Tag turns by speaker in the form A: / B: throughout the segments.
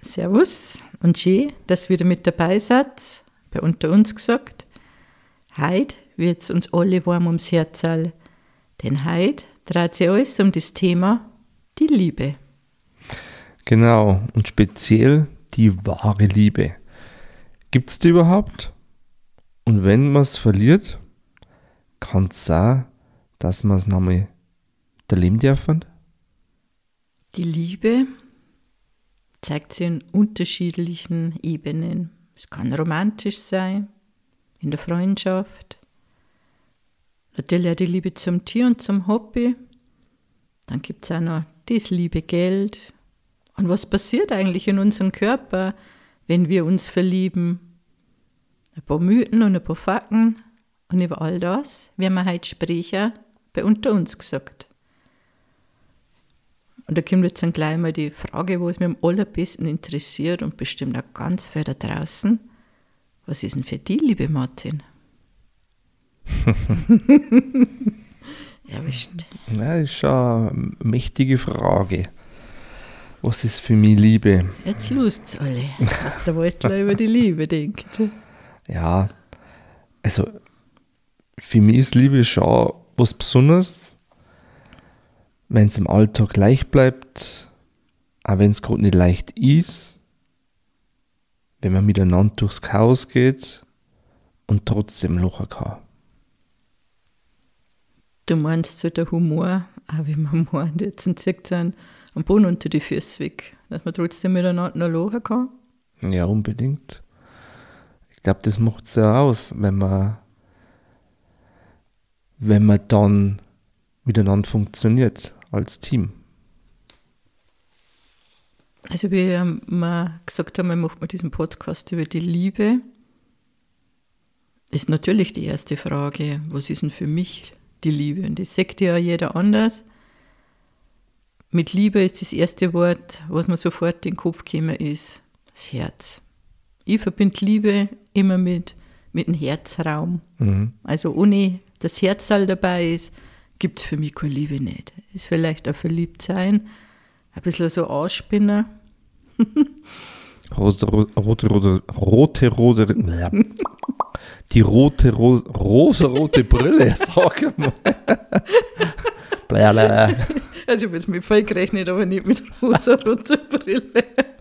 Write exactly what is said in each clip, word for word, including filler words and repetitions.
A: Servus und schön, dass ihr wieder mit dabei seid, bei Unter uns gesagt. Heute wird es uns alle warm ums Herz, denn heute dreht sich alles um das Thema die Liebe.
B: Genau, und speziell die wahre Liebe. Gibt es die überhaupt? Und wenn man es verliert, kann es sein, dass man es nochmal erleben dürfen?
A: Die Liebe zeigt sich in unterschiedlichen Ebenen. Es kann romantisch sein, in der Freundschaft, natürlich auch die Liebe zum Tier und zum Hobby. Dann gibt es auch noch das liebe Geld. Und was passiert eigentlich in unserem Körper, wenn wir uns verlieben? Ein paar Mythen und ein paar Fakten. Und über all das werden wir heute sprechen, bei Unter uns gesagt. Und da kommt jetzt dann gleich mal die Frage, was mich am allerbesten interessiert und bestimmt auch ganz viel da draußen. Was ist denn für dich, liebe Martin? Ja, wisst.
B: Ja, das ist schon eine mächtige Frage. Was ist für mich Liebe?
A: Jetzt lust's alle, was der Waldler über die Liebe denkt.
B: Ja, also für mich ist Liebe schon was Besonderes, wenn es im Alltag leicht bleibt, auch wenn es gerade nicht leicht ist, wenn man miteinander durchs Chaos geht und trotzdem lachen kann.
A: Du meinst so der Humor, auch wie man meint, jetzt zieht es einen am Boden unter die Füße weg, dass man trotzdem miteinander noch lachen kann?
B: Ja, unbedingt. Ich glaube, das macht es ja aus, wenn man, wenn man dann miteinander funktioniert als Team.
A: Also wie wir gesagt haben, wir machen diesen Podcast über die Liebe, ist natürlich die erste Frage, was ist denn für mich die Liebe? Und das sagt ja jeder anders. Mit Liebe ist das erste Wort, was mir sofort in den Kopf gekommen ist, das Herz. Ich verbinde Liebe immer mit, mit dem Herzraum. Mhm. Also ohne das Herzteil dabei ist, gibt es für mich keine Liebe nicht. Ist vielleicht auch verliebt sein, ein bisschen so Ausspinner.
B: Rote, rote, rote, rote, rote, die rote, ro, rosa-rote Brille, sag ich mal.
A: Also ich habe jetzt mit voll gerechnet, aber nicht mit rosa-roter Brille.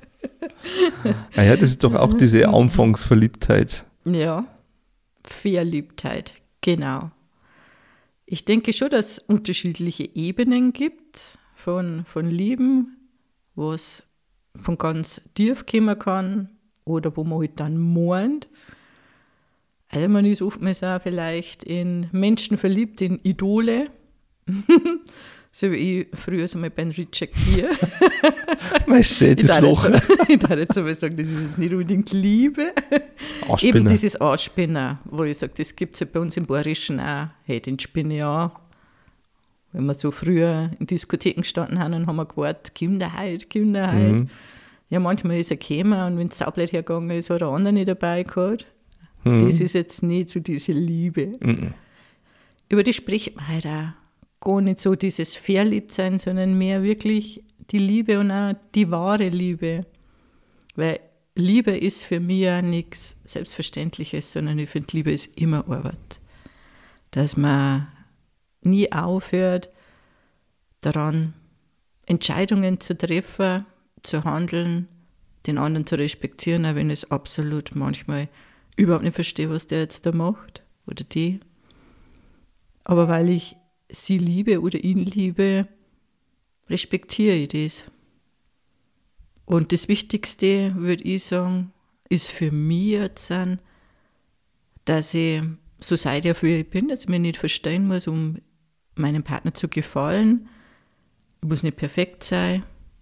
B: Naja, das ist doch auch diese Anfangsverliebtheit.
A: Ja, Verliebtheit, genau. Ich denke schon, dass es unterschiedliche Ebenen gibt von, von Lieben, wo es von ganz tief kommen kann oder wo man halt dann meint. Also man ist oftmals auch vielleicht in Menschen verliebt, in Idole. So wie ich früher so mal bei Richard Gere.
B: Mein schönes Loch.
A: So, ich darf jetzt aber sagen, das ist jetzt nicht unbedingt Liebe.
B: Ausspinner.
A: Eben dieses Ausspinner, wo ich sage, das gibt es ja bei uns im Bayerischen auch. Hey, den spinne ich auch. Wenn wir so früher in Diskotheken gestanden haben und haben wir gewartet, Kinderheit, Kinderheit. Mhm. Ja, manchmal ist er gekommen und wenn es saublöd hergegangen ist, hat der andere nicht dabei gehabt. Mhm. Das ist jetzt nicht so diese Liebe. Mhm. Über die spricht man halt auch. Gar nicht so dieses Verliebtsein, sondern mehr wirklich die Liebe und auch die wahre Liebe. Weil Liebe ist für mich ja nichts Selbstverständliches, sondern ich finde, Liebe ist immer Arbeit. Dass man nie aufhört, daran Entscheidungen zu treffen, zu handeln, den anderen zu respektieren, auch wenn ich es absolut manchmal überhaupt nicht verstehe, was der jetzt da macht oder die. Aber weil ich sie liebe oder ihn liebe, respektiere ich das. Und das Wichtigste, würde ich sagen, ist für mich jetzt, dass ich so sei ich, wie ich bin, dass ich mich nicht verstehen muss, um meinem Partner zu gefallen. Ich muss nicht perfekt sein,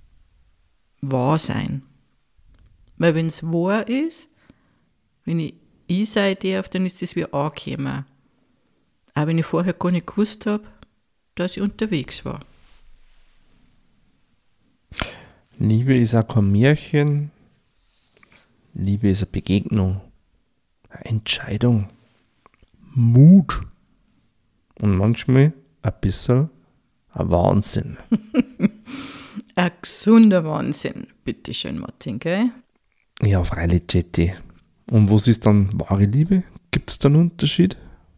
A: wahr sein. Weil wenn es wahr ist, wenn ich ich sein darf, dann ist das wie angekommen. Auch wenn ich vorher gar nicht gewusst habe, dass ich unterwegs war.
B: Liebe ist auch kein Märchen. Liebe ist eine Begegnung, eine Entscheidung, Mut und manchmal ein bisschen ein Wahnsinn.
A: Ein gesunder Wahnsinn, bitteschön, Martin, gell?
B: Ja, freilich, Jetty. Und was ist dann wahre Liebe? Gibt es da einen Unterschied?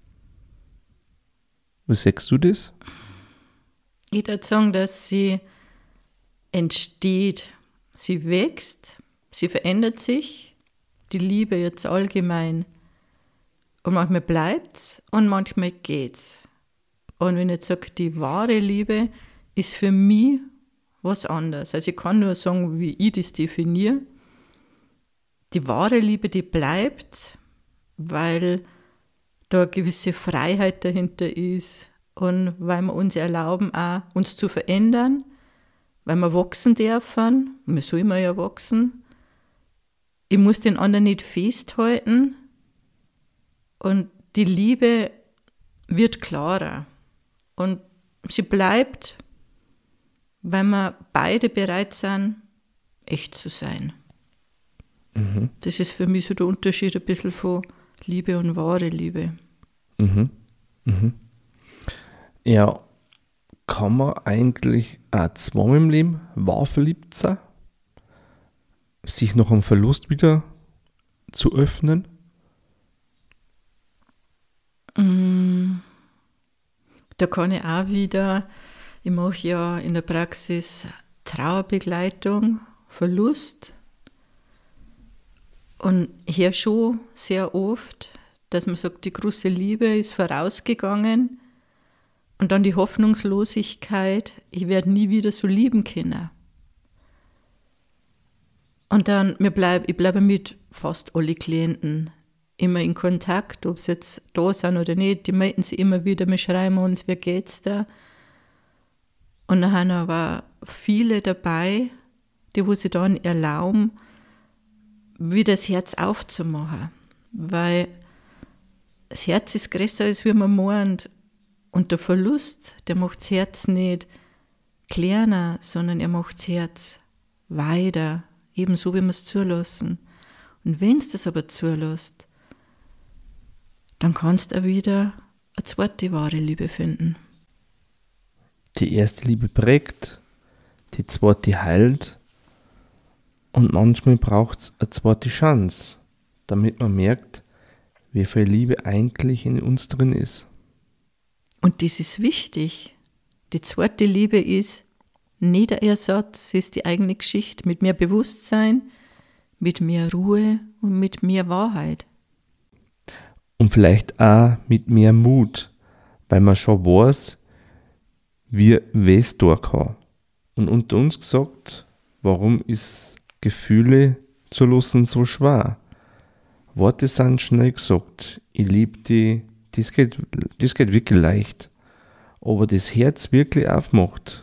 B: Wie sagst du das?
A: Ich würde sagen, dass sie entsteht, sie wächst, sie verändert sich, die Liebe jetzt allgemein. Und manchmal bleibt's und manchmal geht's. Und wenn ich jetzt sage, die wahre Liebe ist für mich was anderes. Also ich kann nur sagen, wie ich das definiere. Die wahre Liebe, die bleibt, weil da eine gewisse Freiheit dahinter ist und weil wir uns erlauben, auch uns zu verändern, weil wir wachsen dürfen, wir sollen ja wachsen. Ich muss den anderen nicht festhalten und die Liebe wird klarer und sie bleibt, weil wir beide bereit sind, echt zu sein. Mhm. Das ist für mich so der Unterschied ein bisschen von Liebe und wahre Liebe.
B: Mhm. Mhm. Ja, kann man eigentlich auch zweimal im Leben wahr verliebt sein? Sich noch am Verlust wieder zu öffnen?
A: Da kann ich auch wieder, ich mache ja in der Praxis Trauerbegleitung, Verlust und hier schon sehr oft, dass man sagt, die große Liebe ist vorausgegangen und dann die Hoffnungslosigkeit, ich werde nie wieder so lieben können. Und dann, mir bleib, ich bleibe mit fast alle Klienten immer in Kontakt, ob sie jetzt da sind oder nicht, die melden sich immer wieder, wir schreiben uns, wie geht's da? Und dann haben aber viele dabei, die wo sie dann erlauben, wieder das Herz aufzumachen, weil das Herz ist größer, als wie man meint. Und der Verlust, der macht das Herz nicht kleiner, sondern er macht das Herz weiter, ebenso wie wir es zulassen. Und wenn es das aber zulässt, dann kannst du auch wieder eine zweite wahre Liebe finden.
B: Die erste Liebe prägt, die zweite heilt und manchmal braucht es eine zweite Chance, damit man merkt, wie viel Liebe eigentlich in uns drin ist.
A: Und das ist wichtig. Die zweite Liebe ist nicht der Ersatz, ist die eigene Geschichte mit mehr Bewusstsein, mit mehr Ruhe und mit mehr Wahrheit.
B: Und vielleicht auch mit mehr Mut, weil man schon weiß, wie es da kann. Und unter uns gesagt, warum ist Gefühle zu lassen so schwer? Worte sind schnell gesagt, ich liebe dich, das geht, das geht wirklich leicht. Aber das Herz wirklich aufmacht,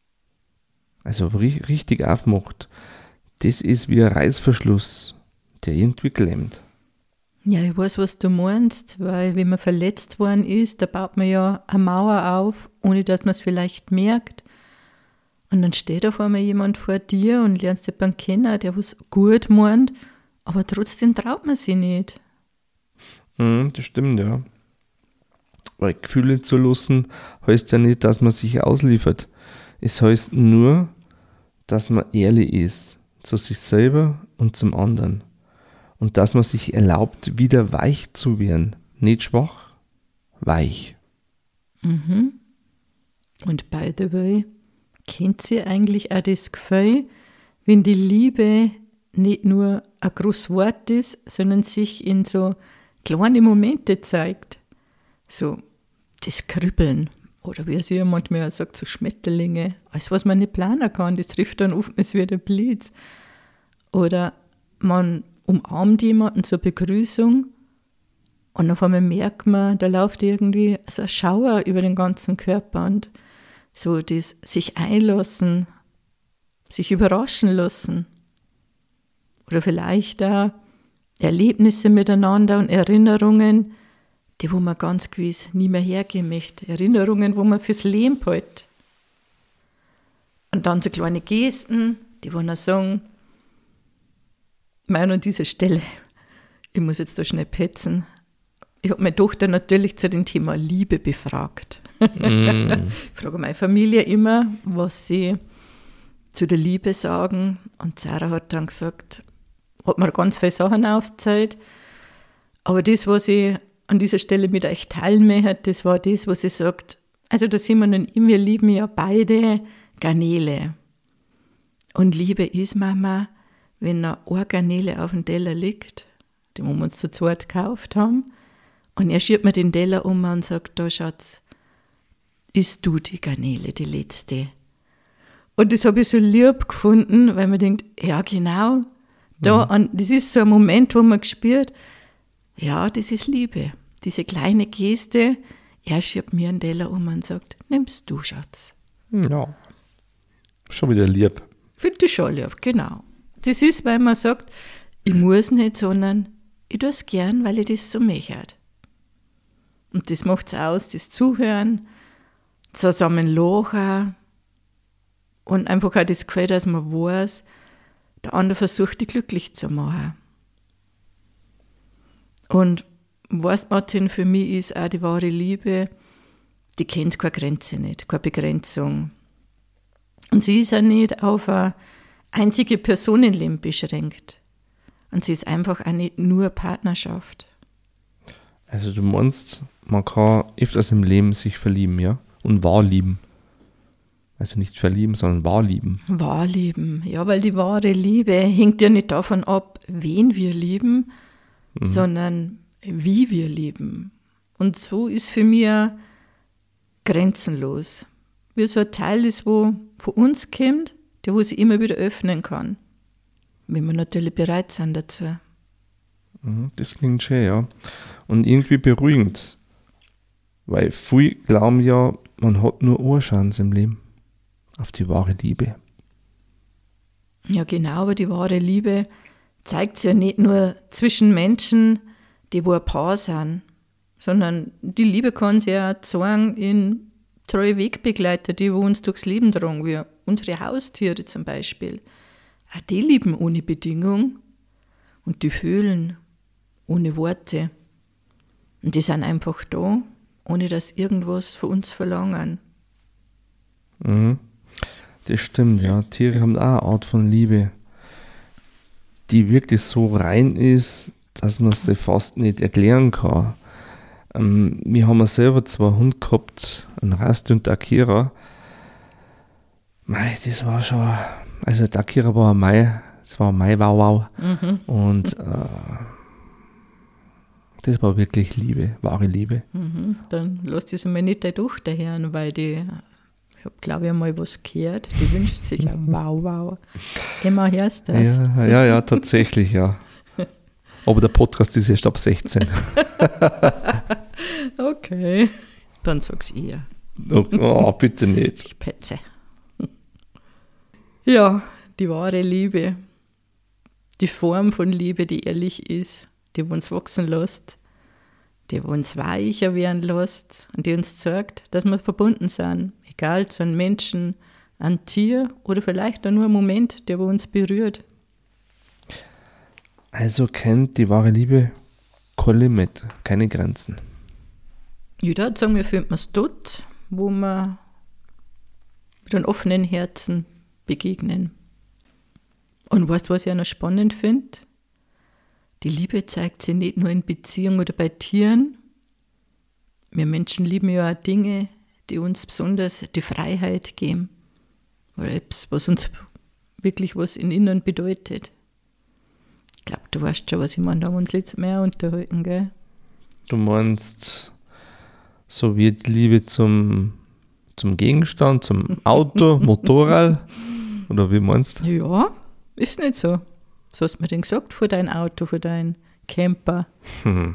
B: also richtig aufmacht, das ist wie ein Reißverschluss, der irgendwie klemmt.
A: Ja, ich weiß, was du meinst, weil wenn man verletzt worden ist, da baut man ja eine Mauer auf, ohne dass man es vielleicht merkt. Und dann steht auf einmal jemand vor dir und lernst jemanden kennen, der was gut meint, aber trotzdem traut man sich nicht.
B: Mm, das stimmt, ja. Weil Gefühle zu lassen, heißt ja nicht, dass man sich ausliefert. Es heißt nur, dass man ehrlich ist, zu sich selber und zum anderen. Und dass man sich erlaubt, wieder weich zu werden. Nicht schwach, weich.
A: Mhm. Und by the way, kennt ihr eigentlich auch das Gefühl, wenn die Liebe nicht nur ein großes Wort ist, sondern sich in so kleine Momente zeigt? So das Kribbeln. Oder wie es ja manchmal auch sagt, so Schmetterlinge. Alles, was man nicht planen kann, das trifft dann oftmals wie der Blitz. Oder man umarmt jemanden zur Begrüßung und auf einmal merkt man, da läuft irgendwie so ein Schauer über den ganzen Körper und so das sich einlassen, sich überraschen lassen. Oder vielleicht auch Erlebnisse miteinander und Erinnerungen, die wo man ganz gewiss nie mehr hergeben möchte. Erinnerungen, wo man fürs Leben hält. Und dann so kleine Gesten, die wo dann sagen, meine an dieser Stelle, ich muss jetzt da schnell petzen. Ich habe meine Tochter natürlich zu dem Thema Liebe befragt. Mm. Ich frage meine Familie immer, was sie zu der Liebe sagen. Und Sarah hat dann gesagt, hat mir ganz viele Sachen aufgezeigt. Aber das, was ich an dieser Stelle mit euch teilen möchte, das war das, was sie sagt, also der Simon und ich, wir lieben ja beide Garnele. Und Liebe ist, Mama, wenn noch eine Garnele auf dem Teller liegt, die wir uns zu zweit gekauft haben, und er schiebt mir den Teller um und sagt, da Schatz, isst du die Garnele, die letzte. Und das habe ich so lieb gefunden, weil man denkt, ja genau, da mhm. an, das ist so ein Moment, wo man spürt, ja, das ist Liebe. Diese kleine Geste, er schiebt mir einen Teller um und sagt, nimmst du, Schatz.
B: Ja, schon wieder lieb.
A: Finde ich schon lieb, genau. Das ist, weil man sagt, ich muss nicht, sondern ich tue es gern, weil ich das so möchte. Und das macht es aus, das Zuhören, zusammen lachen und einfach auch das Gefühl, dass man weiß, der andere versucht, dich glücklich zu machen. Und weißt, Martin, für mich ist auch die wahre Liebe, die kennt keine Grenze nicht, keine Begrenzung. Und sie ist auch nicht auf eine einzige Personenleben beschränkt. Und sie ist einfach auch nicht nur Partnerschaft.
B: Also du meinst, man kann öfters im Leben sich verlieben, ja? Und wahr lieben. Also nicht verlieben, sondern wahr lieben.
A: Wahr lieben, ja, weil die wahre Liebe hängt ja nicht davon ab, wen wir lieben, mhm. sondern wie wir lieben. Und so ist für mich grenzenlos. Wie so ein Teil ist, wo von uns kommt, der wo sich immer wieder öffnen kann. Wenn wir natürlich bereit sind dazu.
B: Das klingt schön, ja. Und irgendwie beruhigend. Weil viele glauben ja, man hat nur eine Chance im Leben. Auf die wahre Liebe.
A: Ja, genau, aber die wahre Liebe zeigt sich ja nicht nur zwischen Menschen, die wo ein Paar sind, sondern die Liebe kann sich ja zeigen in treue Wegbegleiter, die wo uns durchs Leben tragen, wie unsere Haustiere zum Beispiel. Auch die lieben ohne Bedingung und die fühlen ohne Worte. Und die sind einfach da, ohne dass irgendwas von uns verlangen.
B: Mhm. Das stimmt, ja. Tiere haben auch eine Art von Liebe, die wirklich so rein ist, dass man sie fast nicht erklären kann. Ähm, wir haben ja selber zwei Hunde gehabt, einen Rasti und Akira. Mei, das war schon, also der Akira war ein Mai, das war ein Mai-Wow-Wow. Mhm. Und äh, das war wirklich Liebe, wahre Liebe.
A: Mhm. Dann lass das einmal nicht deine Tochter hören, weil die, ich habe glaube ich einmal was gehört, die wünscht sich ein Wow-Wow. Emma, hörst du das?
B: Ja, ja, ja, tatsächlich, ja. Aber der Podcast ist erst ab sechzehn.
A: Okay, dann sag's ihr.
B: Oh, oh, bitte nicht.
A: Ich petze. Ja, die wahre Liebe, die Form von Liebe, die ehrlich ist, die uns wachsen lässt, die uns weicher werden lässt und die uns zeigt, dass wir verbunden sind, egal zu einem Menschen, einem Tier oder vielleicht auch nur ein Moment, der uns berührt.
B: Also kennt die wahre Liebe kein Limit, keine Grenzen.
A: Ja, da sagen wir, findet man es dort, wo wir mit einem offenen Herzen begegnen. Und weißt du, was ich auch noch spannend finde? Die Liebe zeigt sich nicht nur in Beziehungen oder bei Tieren. Wir Menschen lieben ja auch Dinge, die uns besonders die Freiheit geben. Oder etwas, was uns wirklich was in Innern bedeutet. Ich glaube, du weißt schon, was ich meine, da haben wir uns letztes Mal unterhalten, gell?
B: Du meinst, so wie die Liebe zum, zum Gegenstand, zum Auto, Motorrad? Oder wie meinst du?
A: Ja, ist nicht so. So hast du mir denn gesagt, für dein Auto, für deinen Camper.
B: Hm.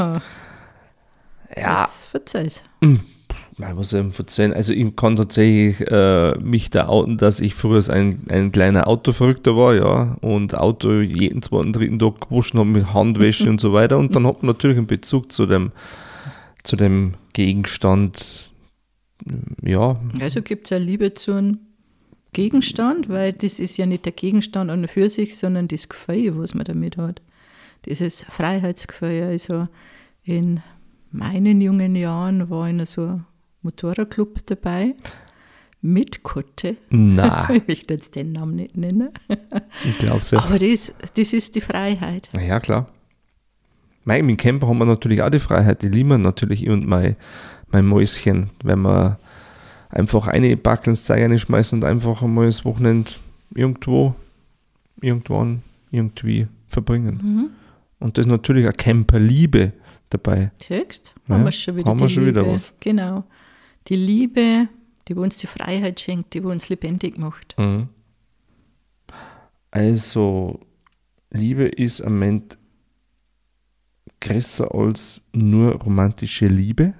B: Ja.
A: Jetzt verzeih's.
B: Was soll ich erzählen? Also ich kann tatsächlich äh, mich da outen, dass ich früher ein, ein kleiner Autoverrückter war, ja, und Auto jeden zweiten, dritten Tag gewaschen habe mit Handwäsche und so weiter, und dann hat man natürlich einen Bezug zu dem, zu dem Gegenstand, ja.
A: Also gibt es ja Liebe zu einem Gegenstand, weil das ist ja nicht der Gegenstand an und für sich, sondern das Gefühl, was man damit hat. Dieses Freiheitsgefühl, also in meinen jungen Jahren war ich in so einem Motorradclub dabei. mit Kutte.
B: Na,
A: Ich möchte jetzt den Namen nicht nennen.
B: ich glaube es ja.
A: Aber das, das ist die Freiheit.
B: Na ja, klar. Mei, mit dem Camper haben wir natürlich auch die Freiheit. Die lieben wir natürlich ich und mein, mein Mäuschen, wenn wir einfach eine Backel ins Zeug reinschmeißen und einfach einmal das Wochenende irgendwo, irgendwann, irgendwie verbringen.
A: Mhm.
B: Und das ist natürlich eine Camperliebe dabei.
A: Siehst
B: Ja,
A: haben wir schon wieder
B: haben wir
A: die
B: schon
A: Liebe.
B: wieder was.
A: Genau. Die Liebe, die uns die Freiheit schenkt, die uns lebendig macht.
B: Mhm. Also, Liebe ist am Moment größer als nur romantische Liebe.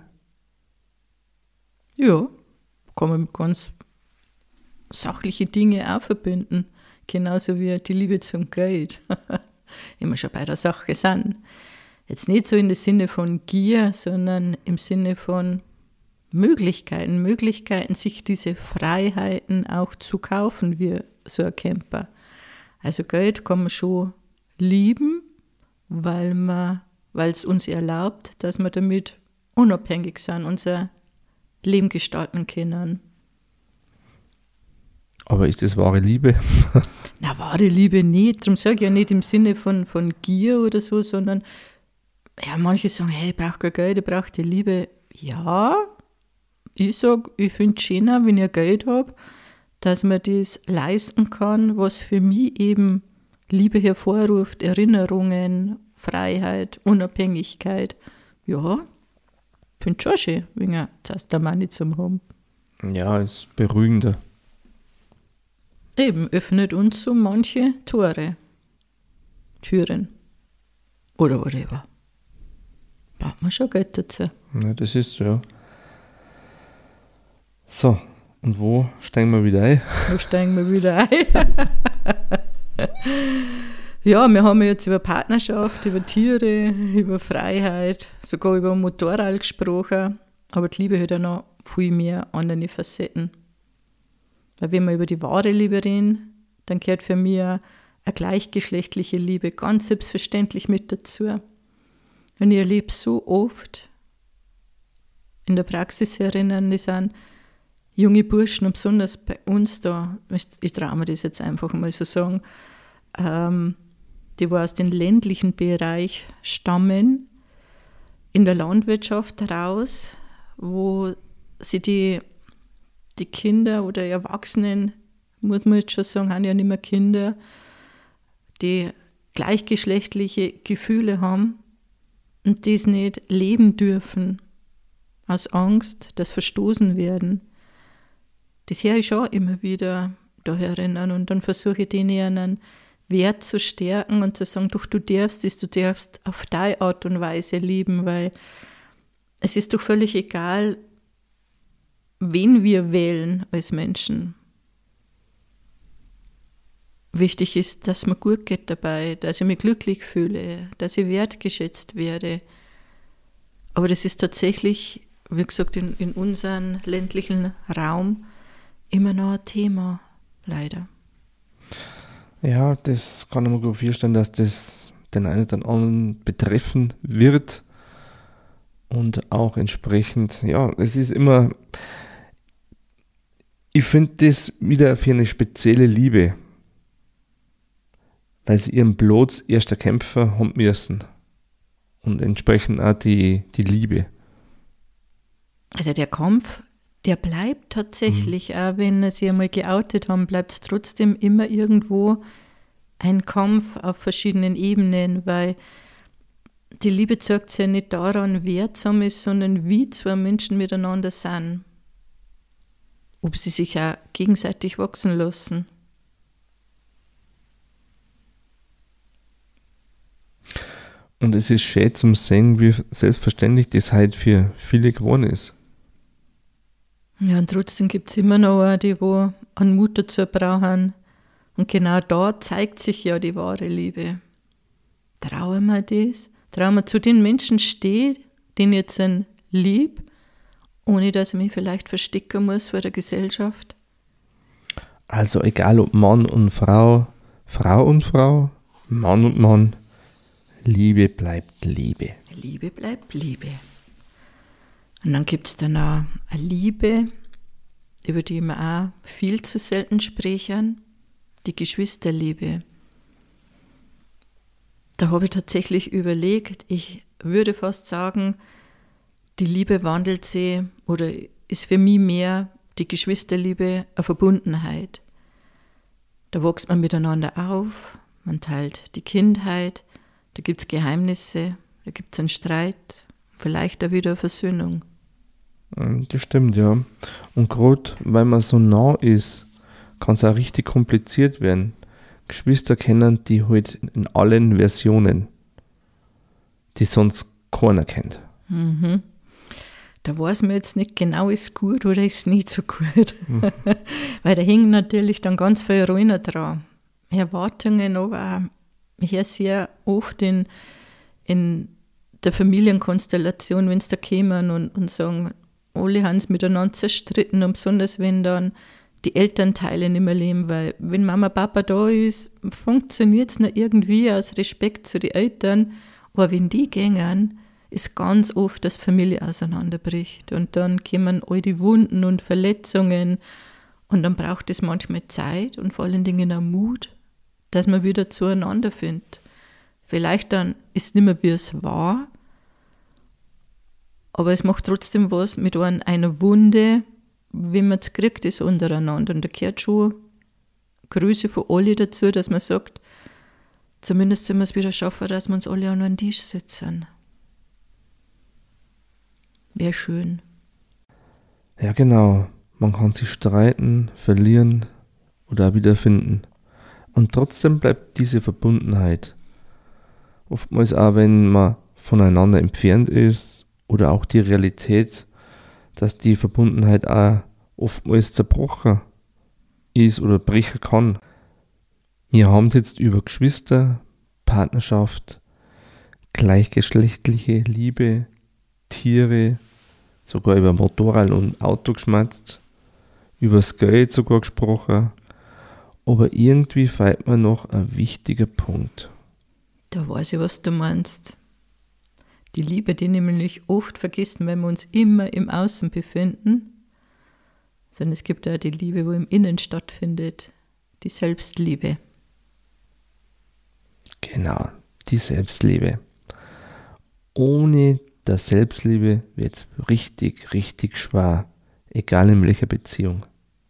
A: Ja, kann man mit ganz sachliche Dinge auch verbinden. Genauso wie die Liebe zum Geld. Immer schon bei der Sache sind. Jetzt nicht so in dem Sinne von Gier, sondern im Sinne von Möglichkeiten. Möglichkeiten, sich diese Freiheiten auch zu kaufen, wie so ein Camper. Also Geld kann man schon lieben, weil man, weil es uns erlaubt, dass wir damit unabhängig sind, unser Leben gestalten können.
B: Aber ist das wahre Liebe?
A: Na, wahre Liebe nicht. Darum sage ich ja nicht im Sinne von, von Gier oder so, sondern ja, manche sagen, hey, ich brauche kein Geld, ich brauche die Liebe. Ja, ich sage, ich finde es schöner, wenn ich Geld habe, dass man das leisten kann, was für mich eben Liebe hervorruft, Erinnerungen, Freiheit, Unabhängigkeit. Ja, ich finde es schon schön, wenn ich das da Money zum haben.
B: Ja, ist beruhigender.
A: Eben, öffnet uns so manche Tore, Türen oder whatever. Braucht man schon Geld dazu.
B: Ja, das ist so, ja. So, und wo steigen wir wieder ein?
A: Wo steigen wir wieder ein? Ja, wir haben jetzt über Partnerschaft, über Tiere, über Freiheit, sogar über Motorrad gesprochen. Aber die Liebe hat ja noch viel mehr andere Facetten. Weil wenn wir über die wahre Liebe reden, dann gehört für mich eine gleichgeschlechtliche Liebe ganz selbstverständlich mit dazu. Und ich erlebe so oft in der Praxis erinnern, die sind junge Burschen und besonders bei uns da, ich traue mir das jetzt einfach mal so sagen, ähm, die wo aus dem ländlichen Bereich stammen, in der Landwirtschaft raus, wo sie die, die Kinder oder Erwachsenen, muss man jetzt schon sagen, haben ja nicht mehr Kinder, die gleichgeschlechtliche Gefühle haben und das nicht leben dürfen, aus Angst, dass verstoßen werden. Das höre ich schon immer wieder da erinnern und dann versuche ich denen einen Wert zu stärken und zu sagen, doch du darfst es, du darfst auf deine Art und Weise lieben, weil es ist doch völlig egal, wen wir wählen als Menschen. Wichtig ist, dass mir gut geht dabei, dass ich mich glücklich fühle, dass ich wertgeschätzt werde. Aber das ist tatsächlich, wie gesagt, in, in unserem ländlichen Raum immer noch ein Thema, leider.
B: Ja, das kann ich mir gut vorstellen, dass das den einen oder anderen betreffen wird und auch entsprechend, ja, es ist immer, ich finde das wieder für eine spezielle Liebe, weil sie ihren Blut erster Kämpfer haben müssen und entsprechend auch die, die Liebe.
A: Also der Kampf, der bleibt tatsächlich, mhm. auch wenn sie einmal geoutet haben, bleibt es trotzdem immer irgendwo ein Kampf auf verschiedenen Ebenen, weil die Liebe zeigt sich ja nicht daran, wer zusammen ist, sondern wie zwei Menschen miteinander sind. Ob sie sich auch gegenseitig wachsen lassen.
B: Und es ist schön zum sehen, wie selbstverständlich das halt für viele geworden ist.
A: Ja, und trotzdem gibt es immer noch eine, die wo an Mut dazu brauchen. Und genau da zeigt sich ja die wahre Liebe. Trauen wir das? Trauen wir zu den Menschen stehen, den ich jetzt lieb, ohne dass ich mich vielleicht verstecken muss vor der Gesellschaft?
B: Also egal ob Mann und Frau, Frau und Frau, Mann und Mann, Liebe bleibt Liebe.
A: Liebe bleibt Liebe. Und dann gibt es dann auch eine Liebe, über die wir auch viel zu selten sprechen, die Geschwisterliebe. Da habe ich tatsächlich überlegt, ich würde fast sagen, die Liebe wandelt sich oder ist für mich mehr die Geschwisterliebe eine Verbundenheit. Da wächst man miteinander auf, man teilt die Kindheit, da gibt es Geheimnisse, da gibt es einen Streit, vielleicht auch wieder eine Versöhnung.
B: Das stimmt, ja. Und gerade weil man so nah ist, kann es auch richtig kompliziert werden. Geschwister kennen die halt in allen Versionen, die sonst keiner kennt.
A: Mhm. Da weiß man jetzt nicht genau, ist gut oder ist nicht so gut. Mhm. Weil da hängen natürlich dann ganz viele Rollen dran. Erwartungen, aber auch hier sehr oft in, in der Familienkonstellation, wenn es da kommen und, und sagen, alle haben es miteinander zerstritten und besonders wenn dann die Elternteile nicht mehr leben, weil wenn Mama, Papa da ist, funktioniert es noch irgendwie aus Respekt zu den Eltern, aber wenn die gehen, ist ganz oft, dass die Familie auseinanderbricht und dann kommen all die Wunden und Verletzungen und dann braucht es manchmal Zeit und vor allen Dingen auch Mut, dass man wieder zueinander findet. Vielleicht dann ist es nicht mehr, wie es war, aber es macht trotzdem was mit einer Wunde, wenn man es kriegt, ist untereinander. Und da gehört schon Grüße von alle dazu, dass man sagt, zumindest sollen wir es wieder schaffen, dass wir uns alle an einen Tisch sitzen. Wäre schön.
B: Ja, genau. Man kann sich streiten, verlieren oder auch wiederfinden. Und trotzdem bleibt diese Verbundenheit. Oftmals auch, wenn man voneinander entfernt ist oder auch die Realität, dass die Verbundenheit auch oftmals zerbrochen ist oder brechen kann. Wir haben jetzt über Geschwister, Partnerschaft, gleichgeschlechtliche Liebe, Tiere, sogar über Motorrad und Auto geschmatzt, über das Geld sogar gesprochen, aber irgendwie fehlt mir noch ein wichtiger Punkt.
A: Da weiß ich, was du meinst. Die Liebe, die nämlich oft vergessen, wenn wir uns immer im Außen befinden, sondern es gibt auch die Liebe, wo im Innen stattfindet, die Selbstliebe.
B: Genau, die Selbstliebe. Ohne der Selbstliebe wird es richtig, richtig schwer, egal in welcher Beziehung.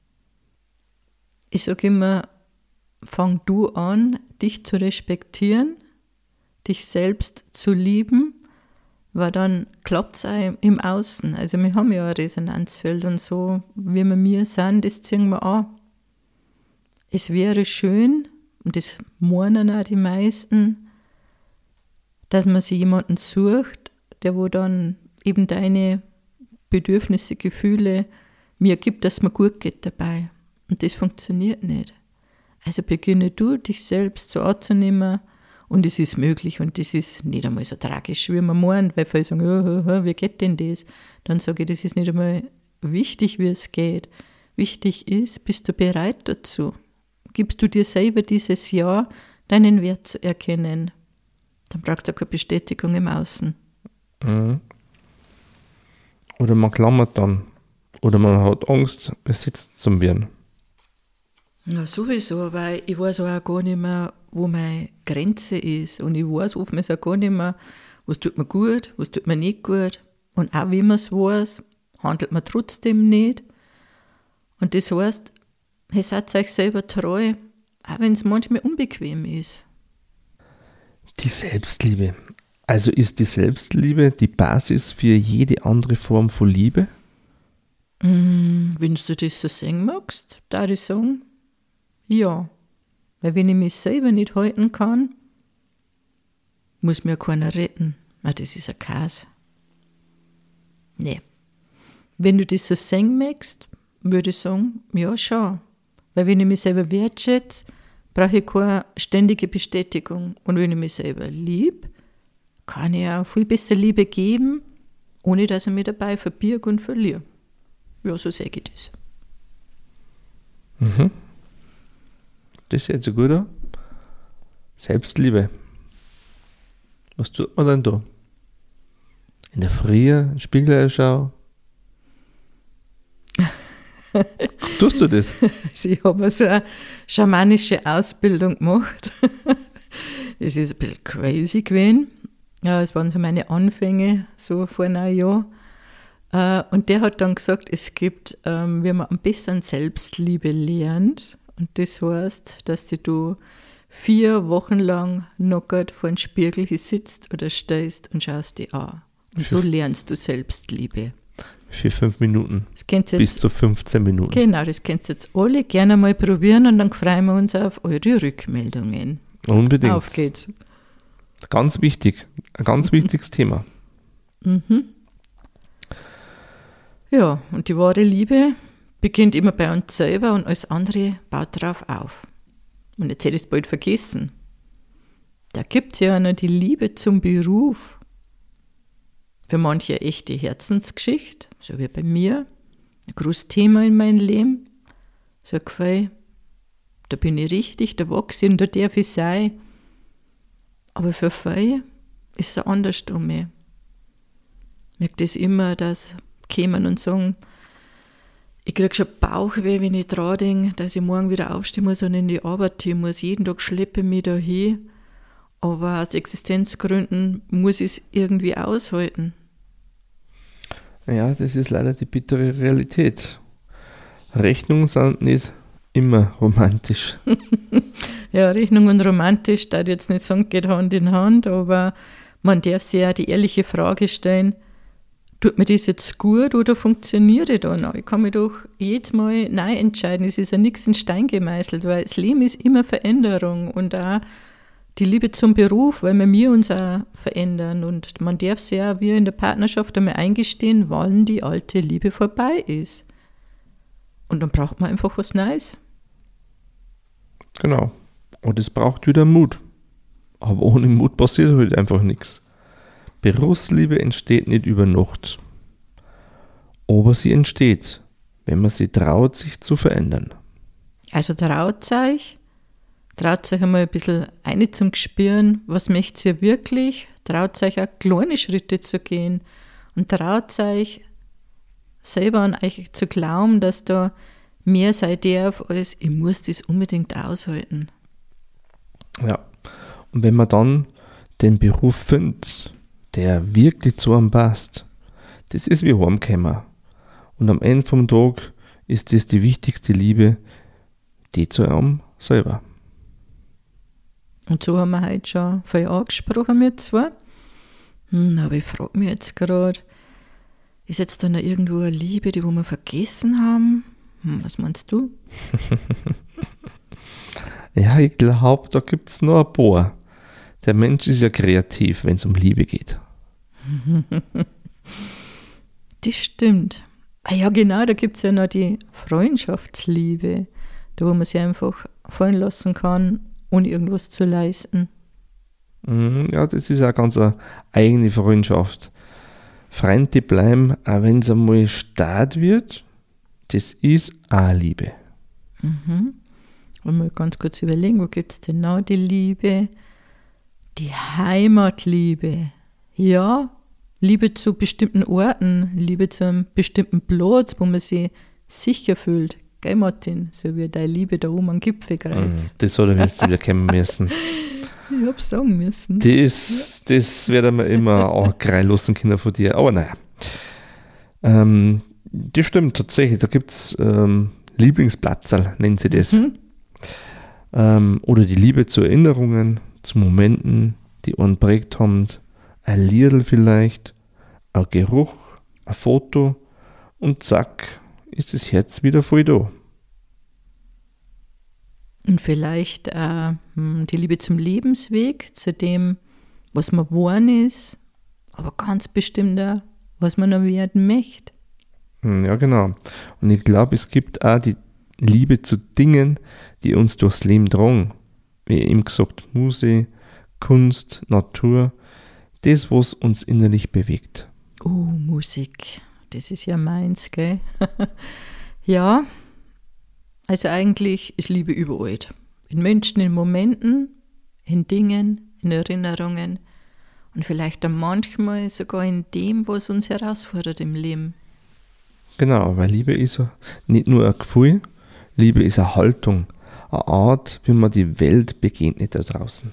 A: Ich sage immer, fang du an, dich zu respektieren, dich selbst zu lieben, weil dann klappt es auch im Außen. Also wir haben ja ein Resonanzfeld und so, wie wir mir sind, das ziehen wir an. Es wäre schön, und das meinen auch die meisten, dass man sich jemanden sucht, der wo dann eben deine Bedürfnisse, Gefühle mir gibt, dass mir gut geht dabei. Und das funktioniert nicht. Also beginne du, dich selbst so anzunehmen, und es ist möglich und das ist nicht einmal so tragisch, wie man meint, weil viele sagen, oh, oh, oh, wie geht denn das? Dann sage ich, das ist nicht einmal wichtig, wie es geht. Wichtig ist, bist du bereit dazu? Gibst du dir selber dieses Jahr deinen Wert zu erkennen? Dann brauchst du keine Bestätigung im Außen.
B: Mhm. Oder man klammert dann. Oder man hat Angst, besetzt zu werden.
A: Na sowieso, weil ich weiß auch gar nicht mehr, wo meine Grenze ist. Und ich weiß oftmals auch gar nicht mehr, was tut mir gut, was tut mir nicht gut. Und auch wenn man es weiß, handelt man trotzdem nicht. Und das heißt, ihr seid euch selber treu, auch wenn es manchmal unbequem ist.
B: Die Selbstliebe. Also ist die Selbstliebe die Basis für jede andere Form von Liebe?
A: Mm, wenn du das so sehen magst, darf ich sagen, ja. Weil wenn ich mich selber nicht halten kann, muss mir keiner retten. Na, das ist ein Käse. Nee. Wenn du das so sehen magst, würde ich sagen, ja, schon. Weil wenn ich mich selber wertschätze, brauche ich keine ständige Bestätigung. Und wenn ich mich selber liebe, kann ich auch viel besser Liebe geben, ohne dass ich mich dabei verbirge und verliere. Ja, so sehe ich das.
B: Mhm. Das ist jetzt ein guter. Selbstliebe. Was tut man denn da? In der Früh, in den Spiegel schauen? Tust du das?
A: Also ich habe so eine schamanische Ausbildung gemacht. Das ist ein bisschen crazy gewesen. Ja, es waren so meine Anfänge, so vor einem Jahr. Und der hat dann gesagt, es gibt, wie man am besten Selbstliebe lernt. Und das heißt, dass du vier Wochen lang nackert vor dem Spiegel sitzt oder stehst und schaust dich an. Und so lernst du Selbstliebe.
B: Für fünf Minuten.
A: Jetzt,
B: bis zu fünfzehn Minuten.
A: Genau, das könnt ihr jetzt alle gerne mal probieren und dann freuen wir uns auf eure Rückmeldungen.
B: Unbedingt.
A: Auf geht's.
B: Ganz wichtig, ein ganz mhm. wichtiges Thema.
A: Mhm. Ja, und die wahre Liebe beginnt immer bei uns selber und alles andere baut darauf auf. Und jetzt hätte ich es bald vergessen. Da gibt es ja noch die Liebe zum Beruf. Für manche eine echte Herzensgeschichte, so wie bei mir. Ein großes Thema in meinem Leben. So ein Gefühl, da bin ich richtig, da wachse ich und da darf ich sein. Aber für viele ist es anders um mich. Ich merke das immer, dass kommen und sagen, ich kriege schon Bauchweh, wenn ich dran denke, dass ich morgen wieder aufstehen muss und in die Arbeit gehen muss. Jeden Tag schleppe ich mich da hin. Aber aus Existenzgründen muss ich es irgendwie aushalten.
B: Ja, das ist leider die bittere Realität. Rechnungen sind nicht immer romantisch.
A: Ja, Rechnung und romantisch, da ich jetzt nicht sagen, geht Hand in Hand, aber man darf sich ja die ehrliche Frage stellen, tut mir das jetzt gut oder funktioniert ich da noch? Ich kann mich doch jedes Mal neu entscheiden. Es ist ja nichts in Stein gemeißelt, weil das Leben ist immer Veränderung und auch die Liebe zum Beruf, weil wir, wir uns auch verändern und man darf sich ja wie in der Partnerschaft einmal eingestehen, wann die alte Liebe vorbei ist. Und dann braucht man einfach was Neues.
B: Genau. Und es braucht wieder Mut. Aber ohne Mut passiert halt einfach nichts. Berufsliebe entsteht nicht über Nacht. Aber sie entsteht, wenn man sich traut, sich zu verändern.
A: Also traut euch, traut euch einmal ein bisschen ein zum Spüren, was möchtet ihr wirklich, traut euch auch kleine Schritte zu gehen und traut euch selber an euch zu glauben, dass da mehr sein darf, als ich muss das unbedingt aushalten.
B: Ja, und wenn man dann den Beruf findet, der wirklich zu einem passt, das ist wie Heimkommen. Und am Ende vom Tag ist das die wichtigste Liebe, die zu einem selber.
A: Und so haben wir heute schon viel angesprochen, wir zwei. Hm, aber ich frage mich jetzt gerade, ist jetzt da noch irgendwo eine Liebe, die wir vergessen haben? Hm, was meinst du?
B: Ja, ich glaube, da gibt es noch ein paar. Der Mensch ist ja kreativ, wenn es um Liebe geht.
A: Das stimmt. Ah ja, genau, da gibt es ja noch die Freundschaftsliebe, da wo man sich einfach fallen lassen kann, ohne irgendwas zu leisten.
B: Ja, das ist auch ganz eine eigene Freundschaft. Freunde bleiben, auch wenn es einmal stark wird, das ist auch Liebe.
A: Mhm. Und mal ganz kurz überlegen, wo gibt es denn noch die Liebe? Die Heimatliebe. Ja, Liebe zu bestimmten Orten, Liebe zu einem bestimmten Platz, wo man sich sicher fühlt. Gell, Martin? So wie deine Liebe da oben am Gipfelkreuz.
B: Das oder wirst du wieder kennen müssen.
A: Ich hab's sagen müssen.
B: Das, das werden wir immer auch grein lassen können von dir. Aber naja. Ähm, das stimmt tatsächlich. Da gibt es ähm, Lieblingsplatzerl, nennen sie das. Mhm. Ähm, oder die Liebe zu Erinnerungen, zu Momenten, die einen prägt haben. Ein Liedl vielleicht, ein Geruch, ein Foto und zack, ist das Herz wieder voll da.
A: Und vielleicht äh, die Liebe zum Lebensweg, zu dem, was man geworden ist, aber ganz bestimmt auch, was man noch werden möchte.
B: Ja, genau. Und ich glaube, es gibt auch die Liebe zu Dingen, die uns durchs Leben tragen. Wie eben gesagt, Musik, Kunst, Natur, das, was uns innerlich bewegt.
A: Oh, Musik, das ist ja meins, gell? Ja, also eigentlich ist Liebe überall. In Menschen, in Momenten, in Dingen, in Erinnerungen und vielleicht dann manchmal sogar in dem, was uns herausfordert im Leben.
B: Genau, weil Liebe ist ja nicht nur ein Gefühl, Liebe ist eine Haltung, eine Art, wie man die Welt begegnet da draußen.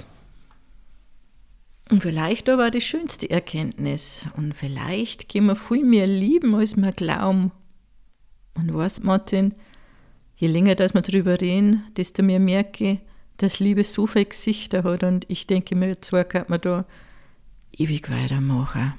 A: Und vielleicht aber auch die schönste Erkenntnis. Und vielleicht können wir viel mehr lieben, als wir glauben. Und weißt, Martin, je länger dass wir darüber reden, desto mehr merke ich, dass Liebe so viele Gesichter hat. Und ich denke mir, zwar kann man da ewig weitermachen.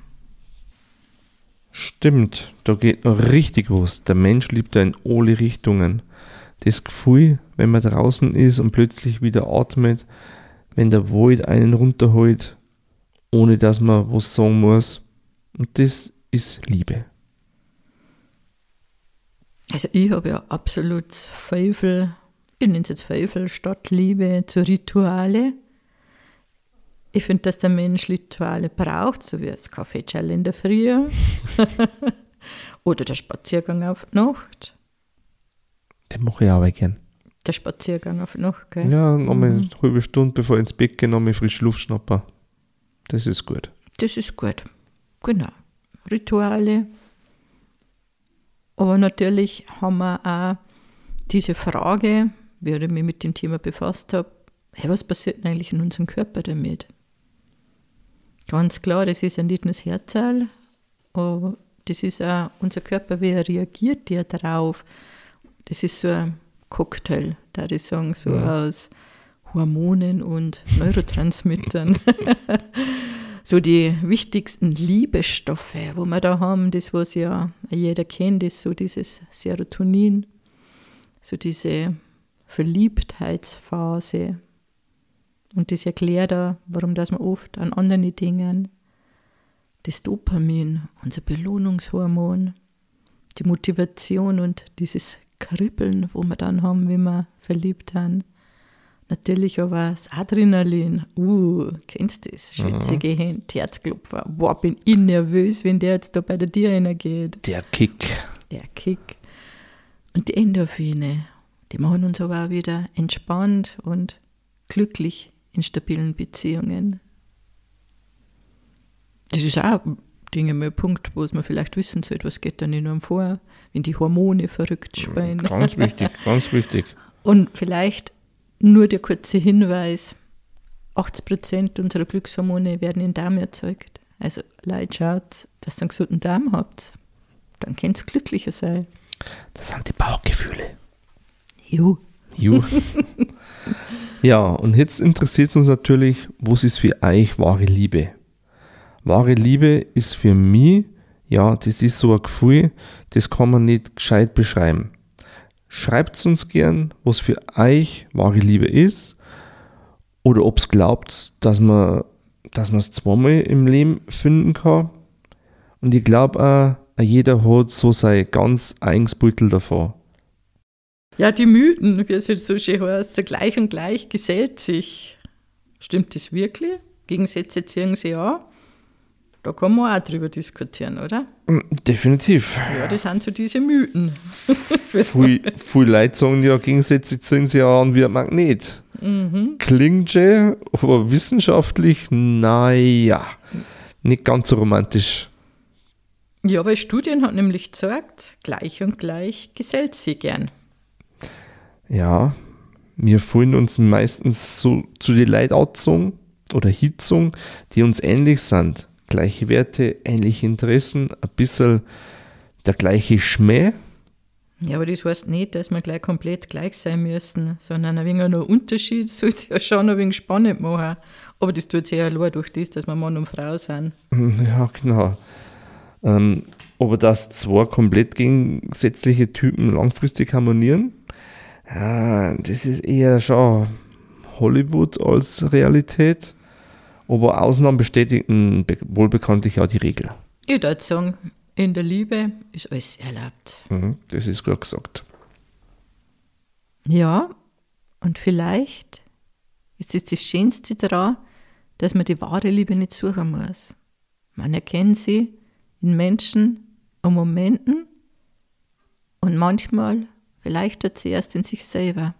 B: Stimmt, da geht noch richtig was. Der Mensch liebt da in alle Richtungen. Das Gefühl, wenn man draußen ist und plötzlich wieder atmet, wenn der Wald einen runterholt, ohne dass man was sagen muss. Und das ist Liebe.
A: Also ich habe ja absolut Zweifel, ich nenne es jetzt Zweifel statt Liebe zu Rituale. Ich finde, dass der Mensch Rituale braucht, so wie das Kaffeeschale in der Früh oder der Spaziergang auf die Nacht.
B: Den mache ich auch gern.
A: Der Spaziergang auf die Nacht, gell?
B: Ja, nochmal eine halbe Stunde bevor ich ins Bett gehe, nochmal frische Luft schnappen. Das ist gut.
A: Das ist gut, genau. Rituale. Aber natürlich haben wir auch diese Frage, wie ich mich mit dem Thema befasst habe, hey, was passiert denn eigentlich in unserem Körper damit? Ganz klar, das ist ja nicht nur das Herzteil, aber das ist auch unser Körper, wie er reagiert ja drauf. Das ist so ein Cocktail, da ich sagen, so ja. aus Hormonen und Neurotransmittern. So die wichtigsten Liebestoffe, wo wir da haben, das, was ja jeder kennt, ist so dieses Serotonin, so diese Verliebtheitsphase. Und das erklärt auch, warum das man oft an anderen Dingen, das Dopamin, unser Belohnungshormon, die Motivation und dieses Kribbeln, wo wir dann haben, wenn wir verliebt haben. Natürlich aber das Adrenalin. Uh, kennst du das? Schwitzige mhm. Hände, Herzklopfer. Boah, bin ich nervös, wenn der jetzt da bei der Tür reingeht.
B: Der Kick.
A: Der Kick. Und die Endorphine, die machen uns aber auch wieder entspannt und glücklich in stabilen Beziehungen. Das ist auch Dinge, ein Punkt, wo es man vielleicht wissen sollte, was geht dann in einem vor, wenn die Hormone verrückt spielen.
B: Ganz wichtig, ganz wichtig.
A: Und vielleicht nur der kurze Hinweis, achtzig Prozent unserer Glückshormone werden im Darm erzeugt. Also Leute, schaut, dass ihr einen gesunden Darm habt. Dann könnt ihr glücklicher sein.
B: Das sind die Bauchgefühle.
A: Jo.
B: Jo. Ja, und jetzt interessiert es uns natürlich, was ist für euch wahre Liebe? Wahre Liebe ist für mich, ja, das ist so ein Gefühl, das kann man nicht gescheit beschreiben. Schreibt uns gern, was für euch wahre Liebe ist oder ob es glaubt, dass man dass man es zweimal im Leben finden kann. Und ich glaube auch, jeder hat so sein ganz eigenes Beutel davon.
A: Ja, die Mythen, wie es jetzt so schön heißt, so gleich und gleich gesellt sich. Stimmt das wirklich? Gegensätze ziehen sie an? Da kann man auch drüber diskutieren, oder?
B: Definitiv.
A: Ja, das sind so diese Mythen.
B: Viele viel Leute sagen ja, Gegensätze ziehen sie an wie ein Magnet.
A: Mhm.
B: Klingt schön, aber wissenschaftlich, naja, nicht ganz so romantisch.
A: Ja, weil Studien hat nämlich gezeigt, gleich und gleich gesellt sie gern.
B: Ja, wir fühlen uns meistens so zu den Leuten angezogen oder hingezogen, die uns ähnlich sind. Gleiche Werte, ähnliche Interessen, ein bisschen der gleiche Schmäh.
A: Ja, aber das heißt nicht, dass wir gleich komplett gleich sein müssen, sondern ein wenig noch Unterschied sollte ja schon ein wenig spannend machen. Aber das tut sich ja nur durch das, dass wir Mann und Frau sind.
B: Ja, genau. Ähm, aber dass zwei komplett gegensätzliche Typen langfristig harmonieren, ja, das ist eher schon Hollywood als Realität. Aber Ausnahmen bestätigen wohl bekanntlich auch die Regel.
A: Ich würde sagen, in der Liebe ist alles erlaubt.
B: Mhm, das ist gut gesagt.
A: Ja, und vielleicht ist es das Schönste daran, dass man die wahre Liebe nicht suchen muss. Man erkennt sie in Menschen und Momenten und manchmal vielleicht zuerst in sich selber.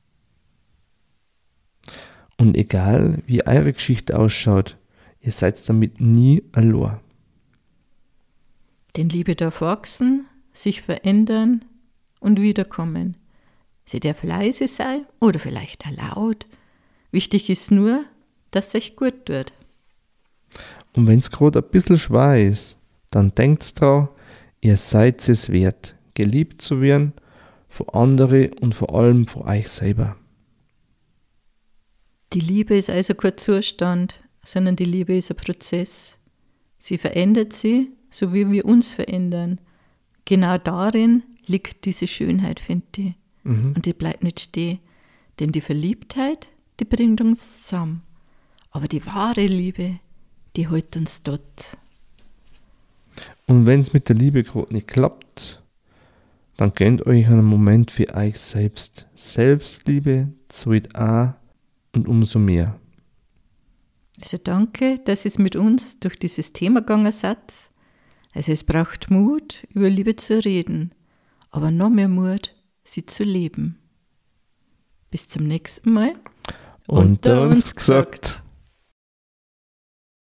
B: Und egal, wie eure Geschichte ausschaut, ihr seid damit nie allein.
A: Denn Liebe darf wachsen, sich verändern und wiederkommen. Sie darf leise sein oder vielleicht auch laut. Wichtig ist nur, dass es euch gut tut.
B: Und wenn es gerade ein bisschen schwer ist, dann denkt dran, ihr seid es wert, geliebt zu werden von anderen und vor allem von euch selber.
A: Die Liebe ist also kein Zustand, sondern die Liebe ist ein Prozess. Sie verändert sie, so wie wir uns verändern. Genau darin liegt diese Schönheit, finde ich. Mhm. Und die bleibt nicht stehen. Denn die Verliebtheit, die bringt uns zusammen. Aber die wahre Liebe, die hält uns dort.
B: Und wenn es mit der Liebe gerade nicht klappt, dann gönnt euch einen Moment für euch selbst. Selbstliebe zählt auch und umso mehr.
A: Also danke, dass es mit uns durch dieses Thema gegangen seid. Also es braucht Mut, über Liebe zu reden, aber noch mehr Mut, sie zu leben. Bis zum nächsten Mal.
B: Unter uns gesagt.